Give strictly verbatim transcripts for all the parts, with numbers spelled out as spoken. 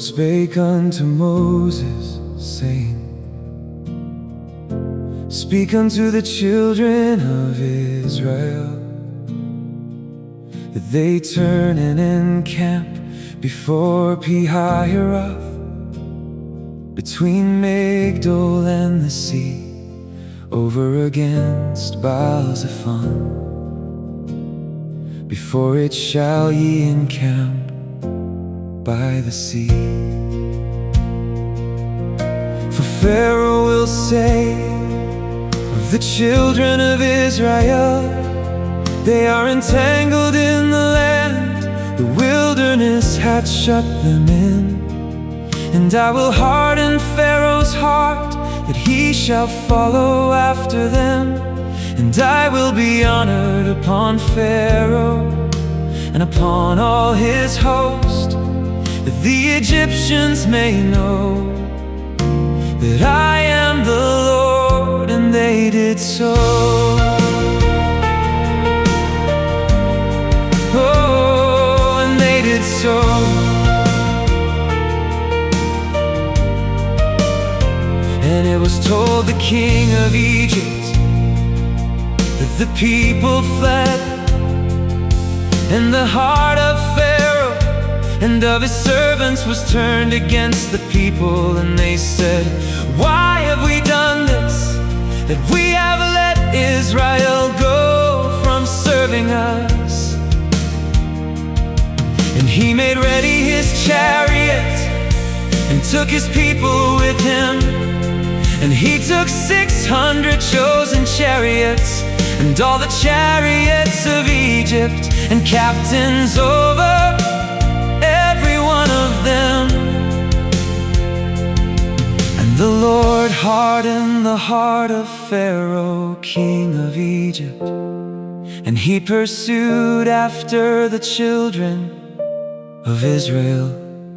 spake unto Moses, saying, Speak unto the children of Israel, that they turn and encamp before Pi-hahiroth, between Migdol and the sea, over against Baal-zephon. Before it shall ye encamp by the sea. For Pharaoh will say of the children of Israel, they are entangled in the land, the wilderness hath shut them in. And I will harden Pharaoh's heart, that he shall follow after them. And I will be honored upon Pharaoh and upon all his host, that the Egyptians may know that I am the Lord. And they did so. Oh, and they did so. And it was told the king of Egypt that the people fled, and the heart of Pharaoh and of his servants was turned against the people. And they said, Why have we done this, that we have let Israel go from serving us? And he made ready his chariot and took his people with him. And he took six hundred chosen chariots, and all the chariots of Egypt, and captains over every one of them. And the Lord hardened the heart of Pharaoh, king of Egypt, and he pursued after the children of Israel.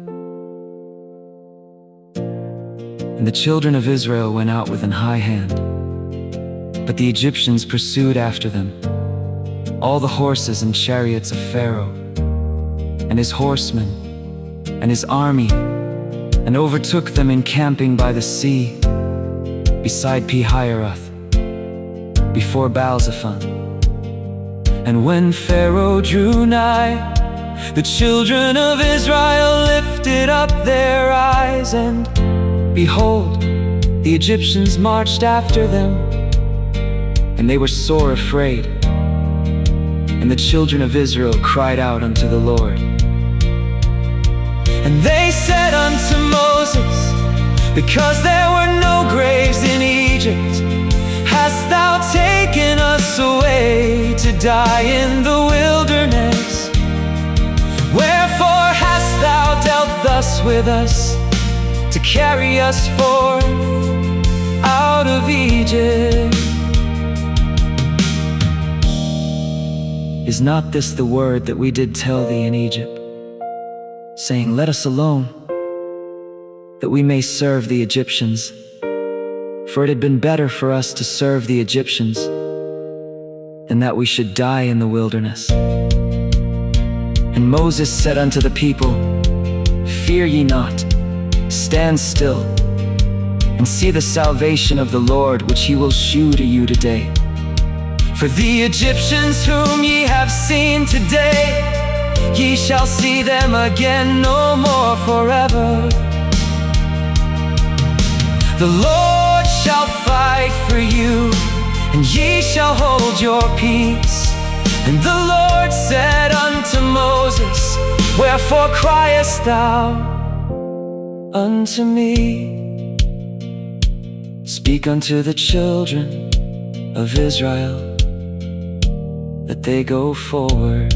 And the children of Israel went out with an high hand, but the Egyptians pursued after them, all the horses and chariots of Pharaoh, and his horsemen, and his army, and overtook them encamping by the sea, beside Pi-hahiroth, before Baal-zephon. And when Pharaoh drew nigh, the children of Israel lifted up their eyes, and behold, the Egyptians marched after them, and they were sore afraid. And the children of Israel cried out unto the Lord. And they said unto Moses, Because there were no graves in Egypt, hast thou taken us away to die in the wilderness? Wherefore hast thou dealt thus with us, to carry us forth out of Egypt? Is not this the word that we did tell thee in Egypt, saying, Let us alone, that we may serve the Egyptians? For it had been better for us to serve the Egyptians than that we should die in the wilderness. And Moses said unto the people, Fear ye not, stand still, and see the salvation of the Lord, which he will shew to you today. For the Egyptians whom ye have seen today, ye shall see them again no more forever. The Lord shall fight for you, and ye shall hold your peace. And the Lord said unto Moses, Wherefore criest thou unto me? Speak unto the children of Israel, that they go forward.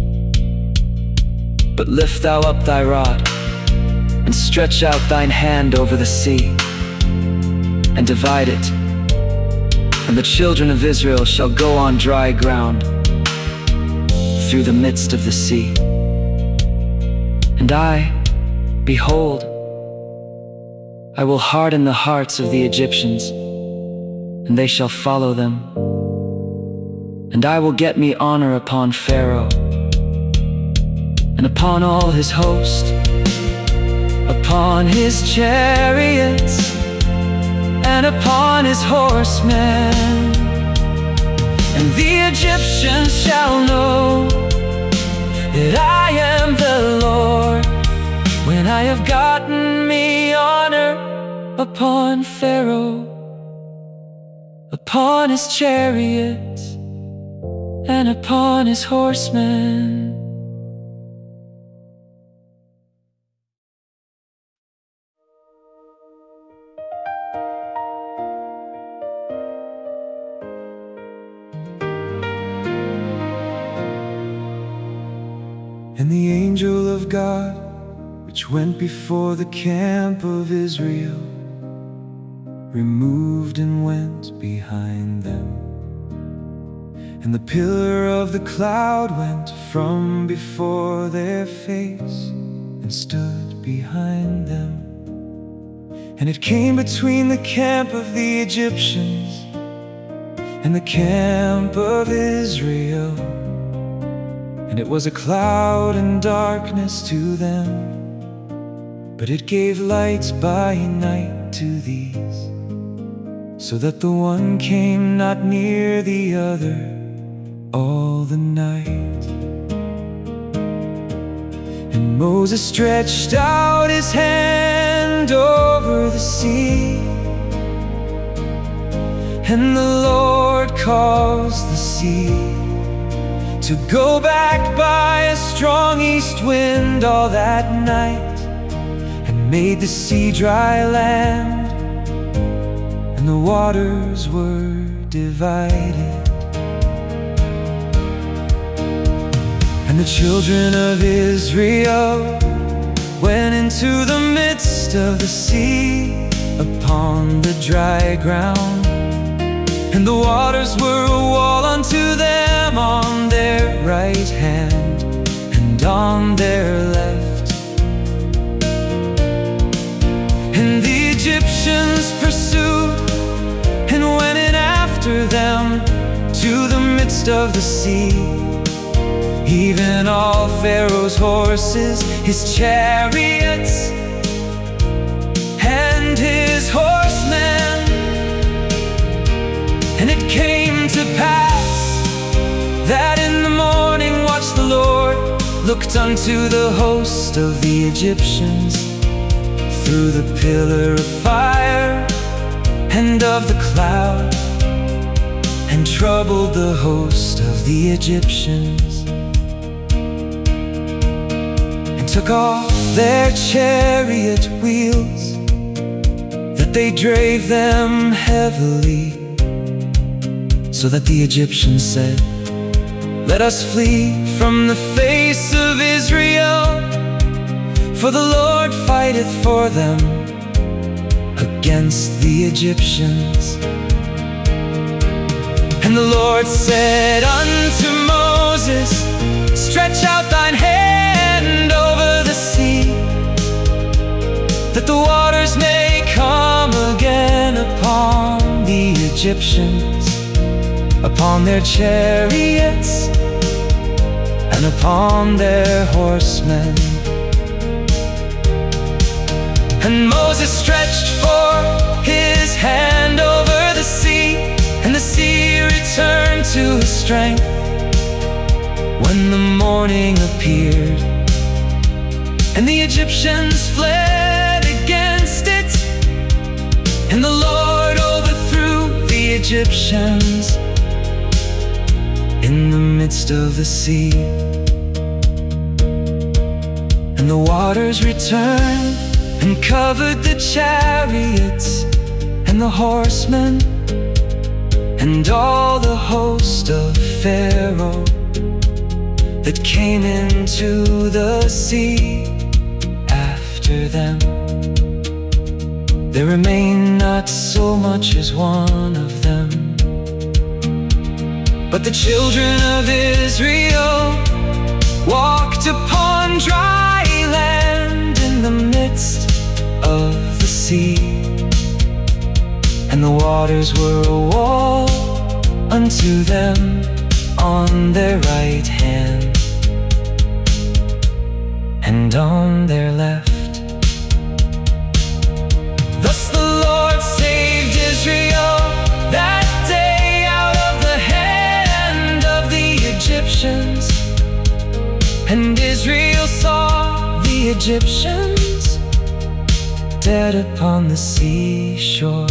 But lift thou up thy rod, and stretch out thine hand over the sea, and divide it, and the children of Israel shall go on dry ground through the midst of the sea. And I, behold, I will harden the hearts of the Egyptians, and they shall follow them. And I will get me honor upon Pharaoh, and upon all his host, upon upon his chariots and upon his horsemen. And the Egyptians shall know that I am the Lord, when I have gotten me honor upon Pharaoh, upon his chariots and upon his horsemen. And the angel of God, which went before the camp of Israel, removed and went behind them. And the pillar of the cloud went from before their face and stood behind them. And it came between the camp of the Egyptians and the camp of Israel. And it was a cloud and darkness to them, but it gave light by night to these, so that the one came not near the other all the night. And Moses stretched out his hand over the sea, and the Lord caused the sea to go back by a strong east wind all that night, and made the sea dry land, and the waters were divided. And the children of Israel went into the midst of the sea upon the dry ground, and the waters were a wall unto them on their right hand and on their left. And the Egyptians pursued and went in after them to the midst of the sea, even all Pharaoh's horses, his chariots, and his horsemen. And it came to pass that in the morning watch the Lord looked unto the host of the Egyptians through the pillar of fire and of the cloud, and troubled the host of the Egyptians, and took off their chariot wheels, that they drave them heavily. So that the Egyptians said, let us flee from the face of Israel, for the Lord fighteth for them against the Egyptians. And the Lord said unto Moses, stretch out thine hand over the sea, that the waters may come again upon the Egyptians, upon their chariots and upon their horsemen. And Moses stretched forth his hand over the sea, and the sea returned to his strength when the morning appeared. And the Egyptians fled against it, and the Lord overthrew the Egyptians in the midst of the sea. And the waters returned and covered the chariots and the horsemen and all the host of Pharaoh that came into the sea after them. There remained not so much as one of them. But the children of Israel walked upon dry land in the midst of the sea, and the waters were a wall unto them on their right hand and on their left. And Israel saw the Egyptians dead upon the seashore.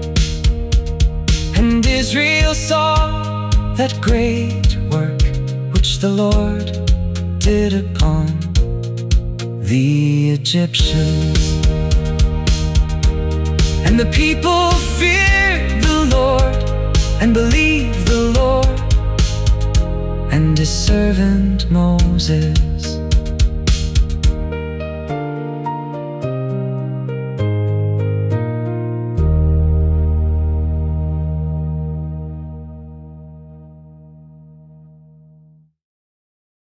And Israel saw that great work which the Lord did upon the Egyptians. And the people feared the Lord and believed the Lord and his servant Moses.